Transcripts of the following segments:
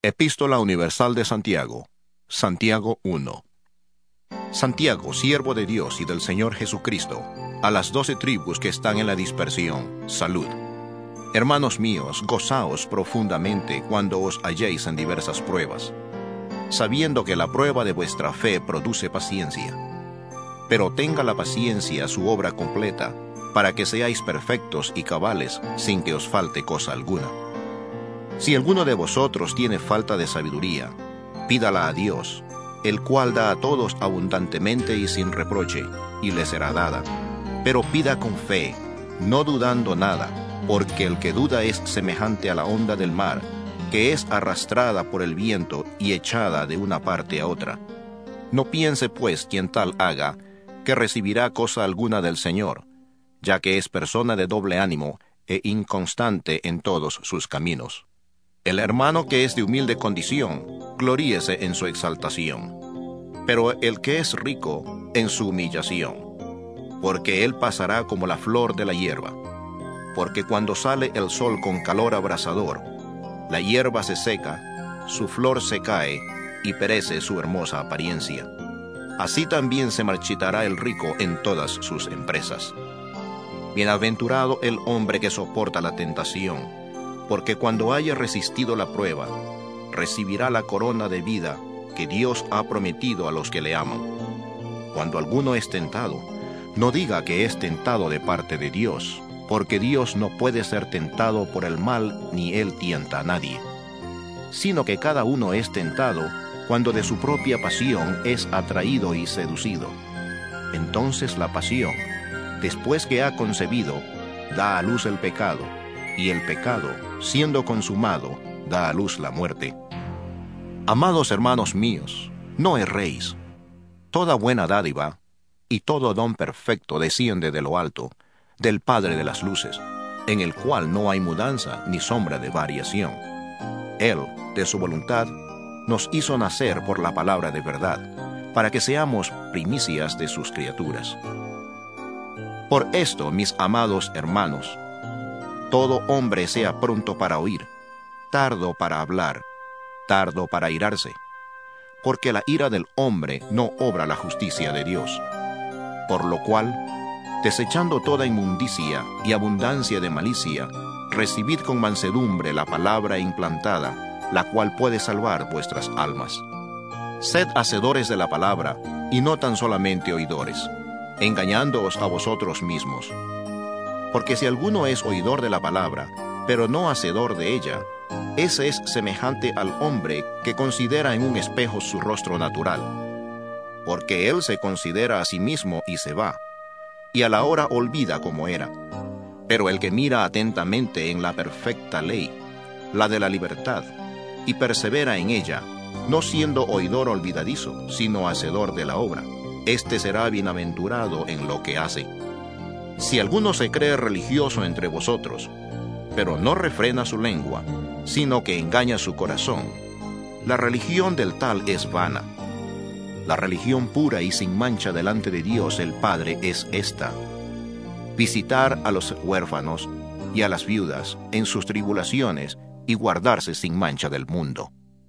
Epístola Universal de Santiago. Santiago 1. Santiago, siervo de Dios y del Señor Jesucristo, a las 12 tribus que están en la dispersión, salud. Hermanos míos, gozaos profundamente cuando os halléis en diversas pruebas, sabiendo que la prueba de vuestra fe produce paciencia. Pero tenga la paciencia su obra completa, para que seáis perfectos y cabales, sin que os falte cosa alguna. Si alguno de vosotros tiene falta de sabiduría, pídala a Dios, el cual da a todos abundantemente y sin reproche, y le será dada. Pero pida con fe, no dudando nada, porque el que duda es semejante a la onda del mar, que es arrastrada por el viento y echada de una parte a otra. No piense pues quien tal haga, que recibirá cosa alguna del Señor, ya que es persona de doble ánimo e inconstante en todos sus caminos. El hermano que es de humilde condición, gloríese en su exaltación, pero el que es rico, en su humillación, porque él pasará como la flor de la hierba. Porque cuando sale el sol con calor abrasador, la hierba se seca, su flor se cae, y perece su hermosa apariencia. Así también se marchitará el rico en todas sus empresas. Bienaventurado el hombre que soporta la tentación, porque cuando haya resistido la prueba, recibirá la corona de vida que Dios ha prometido a los que le aman. Cuando alguno es tentado, no diga que es tentado de parte de Dios, porque Dios no puede ser tentado por el mal, ni él tienta a nadie, sino que cada uno es tentado cuando de su propia pasión es atraído y seducido. Entonces la pasión, después que ha concebido, da a luz el pecado, y el pecado, siendo consumado, da a luz la muerte. Amados hermanos míos, no erréis. Toda buena dádiva y todo don perfecto desciende de lo alto, del Padre de las luces, en el cual no hay mudanza ni sombra de variación. Él, de su voluntad, nos hizo nacer por la palabra de verdad, para que seamos primicias de sus criaturas. Por esto, mis amados hermanos, todo hombre sea pronto para oír, tardo para hablar, tardo para irarse, porque la ira del hombre no obra la justicia de Dios. Por lo cual, desechando toda inmundicia y abundancia de malicia, recibid con mansedumbre la palabra implantada, la cual puede salvar vuestras almas. Sed hacedores de la palabra, y no tan solamente oidores, engañándoos a vosotros mismos. Porque si alguno es oidor de la palabra, pero no hacedor de ella, ese es semejante al hombre que considera en un espejo su rostro natural. Porque él se considera a sí mismo y se va, y a la hora olvida cómo era. Pero el que mira atentamente en la perfecta ley, la de la libertad, y persevera en ella, no siendo oidor olvidadizo, sino hacedor de la obra, éste será bienaventurado en lo que hace. Si alguno se cree religioso entre vosotros, pero no refrena su lengua, sino que engaña su corazón, la religión del tal es vana. La religión pura y sin mancha delante de Dios el Padre es esta: visitar a los huérfanos y a las viudas en sus tribulaciones y guardarse sin mancha del mundo.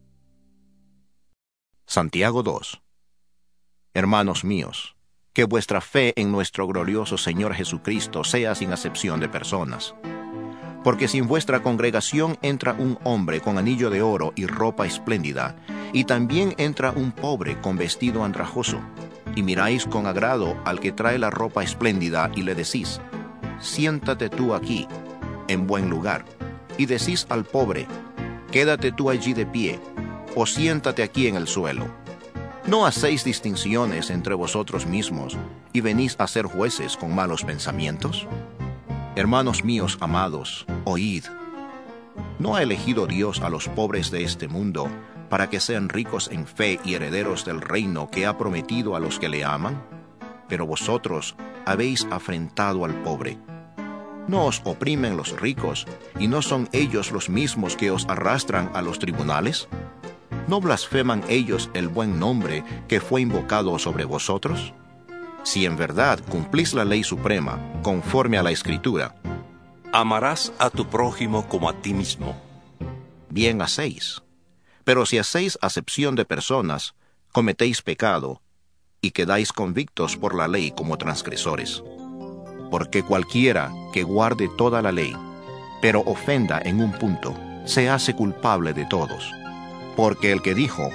Santiago 2. Hermanos míos, que vuestra fe en nuestro glorioso Señor Jesucristo sea sin acepción de personas. Porque si en vuestra congregación entra un hombre con anillo de oro y ropa espléndida, y también entra un pobre con vestido andrajoso, y miráis con agrado al que trae la ropa espléndida y le decís: siéntate tú aquí, en buen lugar, y decís al pobre: quédate tú allí de pie, o siéntate aquí en el suelo. ¿No hacéis distinciones entre vosotros mismos y venís a ser jueces con malos pensamientos? Hermanos míos amados, oíd. ¿No ha elegido Dios a los pobres de este mundo para que sean ricos en fe y herederos del reino que ha prometido a los que le aman? Pero vosotros habéis afrentado al pobre. ¿No os oprimen los ricos y no son ellos los mismos que os arrastran a los tribunales? ¿No blasfeman ellos el buen nombre que fue invocado sobre vosotros? Si en verdad cumplís la ley suprema, conforme a la Escritura: amarás a tu prójimo como a ti mismo. Bien hacéis. Pero si hacéis acepción de personas, cometéis pecado, y quedáis convictos por la ley como transgresores. Porque cualquiera que guarde toda la ley, pero ofenda en un punto, se hace culpable de todos. Porque el que dijo,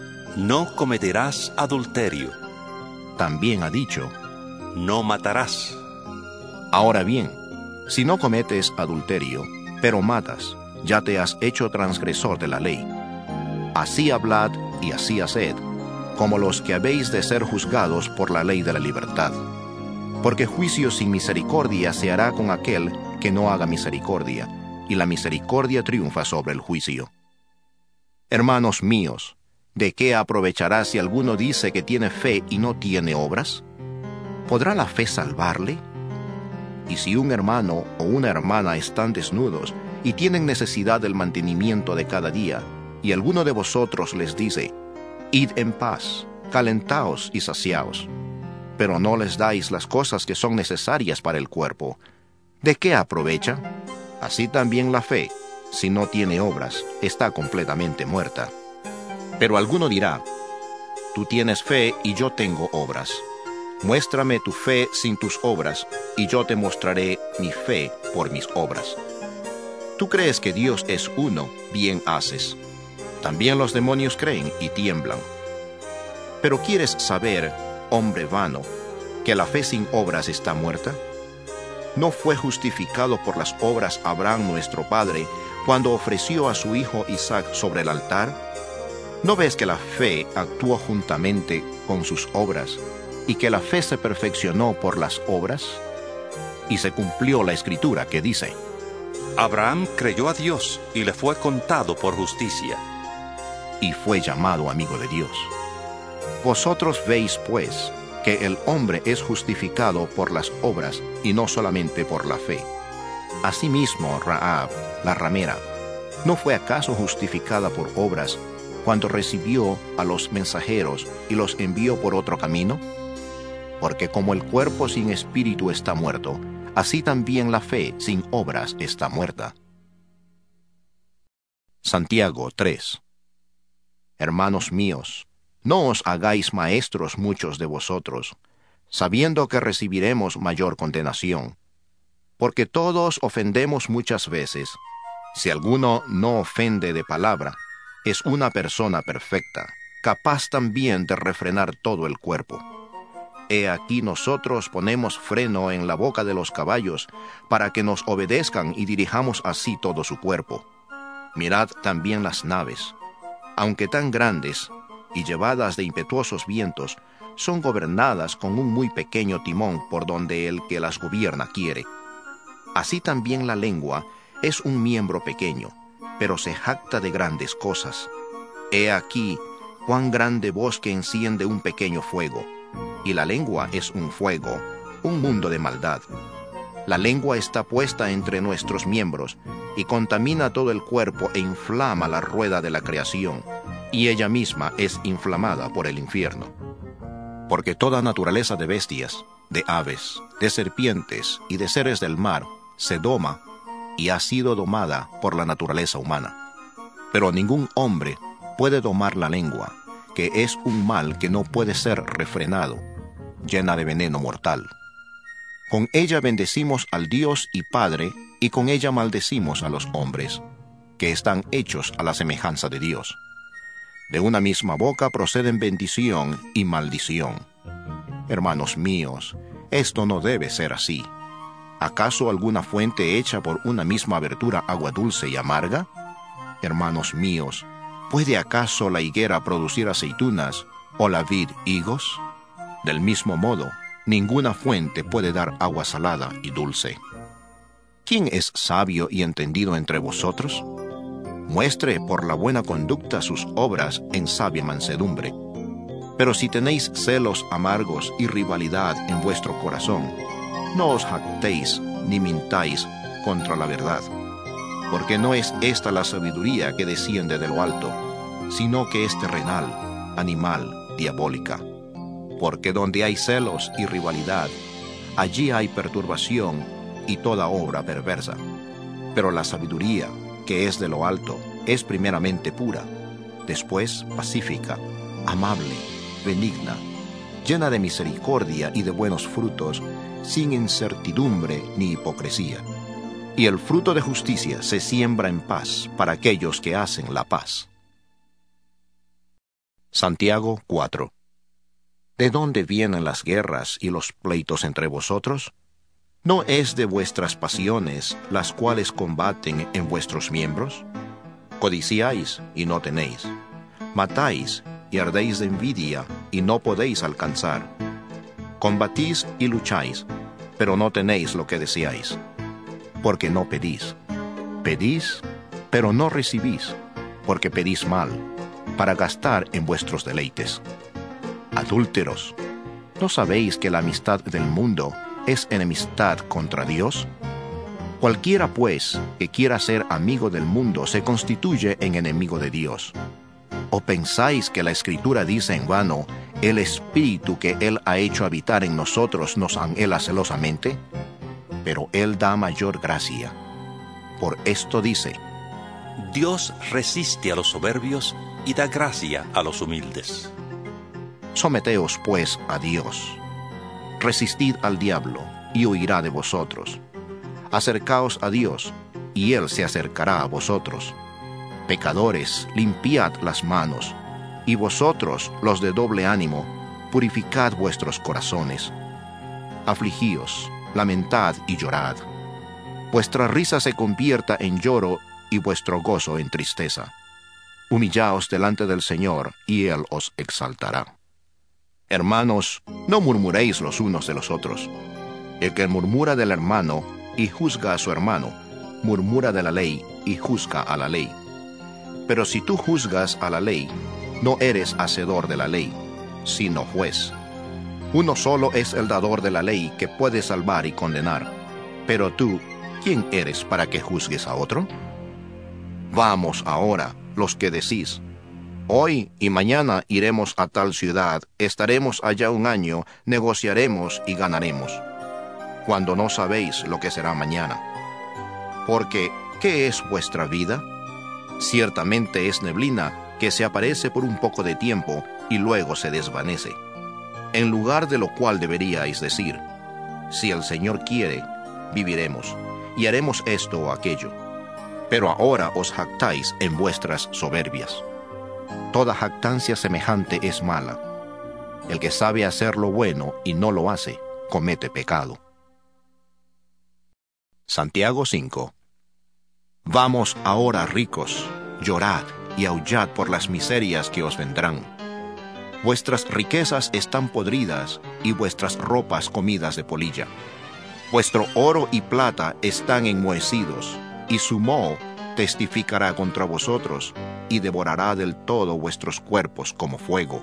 no cometerás adulterio, también ha dicho, no matarás. Ahora bien, si no cometes adulterio, pero matas, ya te has hecho transgresor de la ley. Así hablad y así haced, como los que habéis de ser juzgados por la ley de la libertad. Porque juicio sin misericordia se hará con aquel que no haga misericordia, y la misericordia triunfa sobre el juicio. Hermanos míos, ¿de qué aprovechará si alguno dice que tiene fe y no tiene obras? ¿Podrá la fe salvarle? Y si un hermano o una hermana están desnudos y tienen necesidad del mantenimiento de cada día, y alguno de vosotros les dice, id en paz, calentaos y saciaos, pero no les dais las cosas que son necesarias para el cuerpo, ¿de qué aprovecha? Así también la fe, si no tiene obras, está completamente muerta. Pero alguno dirá, tú tienes fe y yo tengo obras. Muéstrame tu fe sin tus obras, y yo te mostraré mi fe por mis obras. Tú crees que Dios es uno, bien haces. También los demonios creen y tiemblan. Pero ¿quieres saber, hombre vano, que la fe sin obras está muerta? ¿No fue justificado por las obras Abraham nuestro padre cuando ofreció a su hijo Isaac sobre el altar? ¿No ves que la fe actuó juntamente con sus obras, y que la fe se perfeccionó por las obras? Y se cumplió la escritura que dice, Abraham creyó a Dios y le fue contado por justicia. Y fue llamado amigo de Dios. Vosotros veis, pues, que el hombre es justificado por las obras y no solamente por la fe. Asimismo, Rahab, la ramera, ¿no fue acaso justificada por obras cuando recibió a los mensajeros y los envió por otro camino? Porque como el cuerpo sin espíritu está muerto, así también la fe sin obras está muerta. Santiago 3. Hermanos míos, no os hagáis maestros muchos de vosotros, sabiendo que recibiremos mayor condenación. Porque todos ofendemos muchas veces. Si alguno no ofende de palabra, es una persona perfecta, capaz también de refrenar todo el cuerpo. He aquí nosotros ponemos freno en la boca de los caballos, para que nos obedezcan y dirijamos así todo su cuerpo. Mirad también las naves, aunque tan grandes y llevadas de impetuosos vientos, son gobernadas con un muy pequeño timón por donde el que las gobierna quiere. Así también la lengua es un miembro pequeño, pero se jacta de grandes cosas. He aquí cuán grande bosque enciende un pequeño fuego, y la lengua es un fuego, un mundo de maldad. La lengua está puesta entre nuestros miembros, y contamina todo el cuerpo e inflama la rueda de la creación, y ella misma es inflamada por el infierno. Porque toda naturaleza de bestias, de aves, de serpientes y de seres del mar se doma y ha sido domada por la naturaleza humana. Pero ningún hombre puede domar la lengua, que es un mal que no puede ser refrenado, llena de veneno mortal. Con ella bendecimos al Dios y Padre, y con ella maldecimos a los hombres, que están hechos a la semejanza de Dios. De una misma boca proceden bendición y maldición. Hermanos míos, esto no debe ser así. ¿Acaso alguna fuente hecha por una misma abertura agua dulce y amarga? Hermanos míos, ¿puede acaso la higuera producir aceitunas o la vid higos? Del mismo modo, ninguna fuente puede dar agua salada y dulce. ¿Quién es sabio y entendido entre vosotros? Muestre por la buena conducta sus obras en sabia mansedumbre. Pero si tenéis celos amargos y rivalidad en vuestro corazón, no os jactéis ni mintáis contra la verdad. Porque no es esta la sabiduría que desciende de lo alto, sino que es terrenal, animal, diabólica. Porque donde hay celos y rivalidad, allí hay perturbación y toda obra perversa. Pero la sabiduría, que es de lo alto, es primeramente pura, después pacífica, amable, benigna, llena de misericordia y de buenos frutos, sin incertidumbre ni hipocresía. Y el fruto de justicia se siembra en paz para aquellos que hacen la paz. Santiago 4. ¿De dónde vienen las guerras y los pleitos entre vosotros? ¿No es de vuestras pasiones las cuales combaten en vuestros miembros? Codiciáis y no tenéis. Matáis y ardéis de envidia y no podéis alcanzar. Combatís y lucháis, pero no tenéis lo que deseáis, porque no pedís. Pedís, pero no recibís, porque pedís mal, para gastar en vuestros deleites. Adúlteros, ¿no sabéis que la amistad del mundo es enemistad contra Dios? Cualquiera, pues, que quiera ser amigo del mundo se constituye en enemigo de Dios. ¿O pensáis que la Escritura dice en vano, el Espíritu que Él ha hecho habitar en nosotros nos anhela celosamente? Pero Él da mayor gracia. Por esto dice, Dios resiste a los soberbios y da gracia a los humildes. Someteos, pues, a Dios. Resistid al diablo, y huirá de vosotros. Acercaos a Dios, y Él se acercará a vosotros. Pecadores, limpiad las manos, y vosotros, los de doble ánimo, purificad vuestros corazones. Afligíos, lamentad y llorad. Vuestra risa se convierta en lloro y vuestro gozo en tristeza. Humillaos delante del Señor, y Él os exaltará. Hermanos, no murmuréis los unos de los otros. El que murmura del hermano y juzga a su hermano, murmura de la ley y juzga a la ley. Pero si tú juzgas a la ley, no eres hacedor de la ley, sino juez. Uno solo es el dador de la ley que puede salvar y condenar. Pero tú, ¿quién eres para que juzgues a otro? Vamos ahora, los que decís, hoy y mañana iremos a tal ciudad, estaremos allá un año, negociaremos y ganaremos, cuando no sabéis lo que será mañana. Porque, ¿qué es vuestra vida? Ciertamente es neblina que se aparece por un poco de tiempo y luego se desvanece. En lugar de lo cual deberíais decir, si el Señor quiere, viviremos, y haremos esto o aquello. Pero ahora os jactáis en vuestras soberbias. Toda jactancia semejante es mala. El que sabe hacer lo bueno y no lo hace, comete pecado. Santiago 5. Vamos ahora, ricos, llorad y aullad por las miserias que os vendrán. Vuestras riquezas están podridas y vuestras ropas comidas de polilla. Vuestro oro y plata están enmohecidos, y su moho testificará contra vosotros, y devorará del todo vuestros cuerpos como fuego.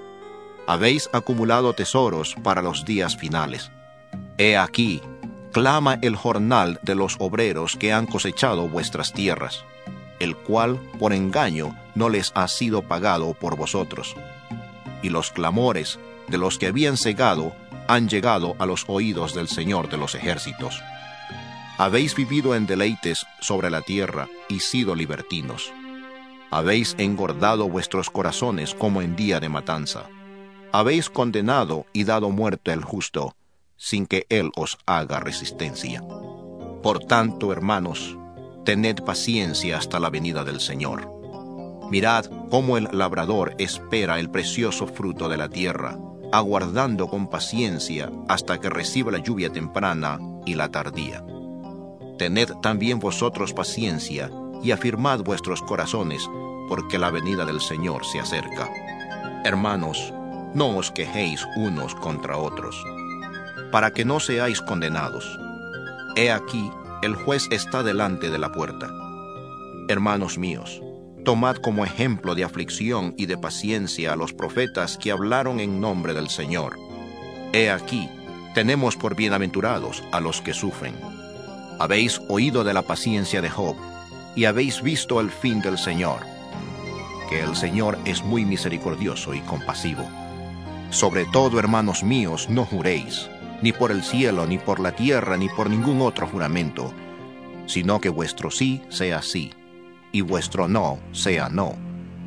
Habéis acumulado tesoros para los días finales. He aquí, clama el jornal de los obreros que han cosechado vuestras tierras, el cual por engaño no les ha sido pagado por vosotros. Y los clamores de los que habían cegado han llegado a los oídos del Señor de los ejércitos. Habéis vivido en deleites sobre la tierra y sido libertinos. Habéis engordado vuestros corazones como en día de matanza. Habéis condenado y dado muerte al justo, sin que él os haga resistencia. Por tanto, hermanos, tened paciencia hasta la venida del Señor. Mirad cómo el labrador espera el precioso fruto de la tierra, aguardando con paciencia hasta que reciba la lluvia temprana y la tardía. Tened también vosotros paciencia y afirmad vuestros corazones, porque la venida del Señor se acerca. Hermanos, no os quejéis unos contra otros, para que no seáis condenados. He aquí, el juez está delante de la puerta. Hermanos míos, tomad como ejemplo de aflicción y de paciencia a los profetas que hablaron en nombre del Señor. He aquí, tenemos por bienaventurados a los que sufren. Habéis oído de la paciencia de Job, y habéis visto el fin del Señor, que el Señor es muy misericordioso y compasivo. Sobre todo, hermanos míos, no juréis, ni por el cielo, ni por la tierra, ni por ningún otro juramento, sino que vuestro sí sea sí, y vuestro no sea no,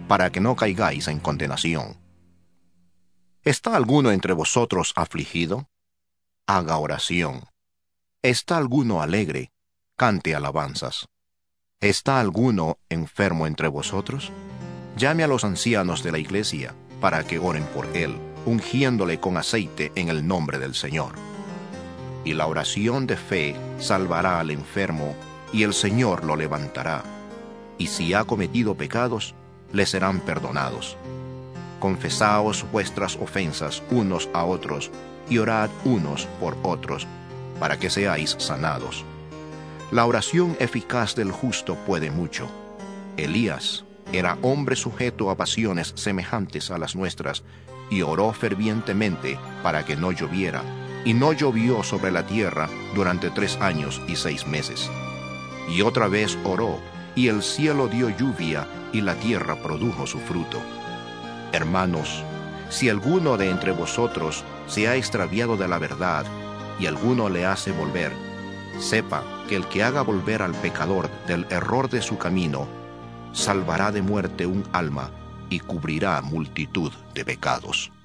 para que no caigáis en condenación. ¿Está alguno entre vosotros afligido? Haga oración. ¿Está alguno alegre? Cante alabanzas. ¿Está alguno enfermo entre vosotros? Llame a los ancianos de la iglesia para que oren por él, ungiéndole con aceite en el nombre del Señor. Y la oración de fe salvará al enfermo, y el Señor lo levantará. Y si ha cometido pecados, le serán perdonados. Confesaos vuestras ofensas unos a otros, y orad unos por otros, para que seáis sanados. La oración eficaz del justo puede mucho. Elías era hombre sujeto a pasiones semejantes a las nuestras, y oró fervientemente para que no lloviera, y no llovió sobre la tierra durante 3 años y 6 meses. Y otra vez oró, y el cielo dio lluvia, y la tierra produjo su fruto. Hermanos, si alguno de entre vosotros se ha extraviado de la verdad, y alguno le hace volver, sepa que el que haga volver al pecador del error de su camino, salvará de muerte un alma y cubrirá multitud de pecados.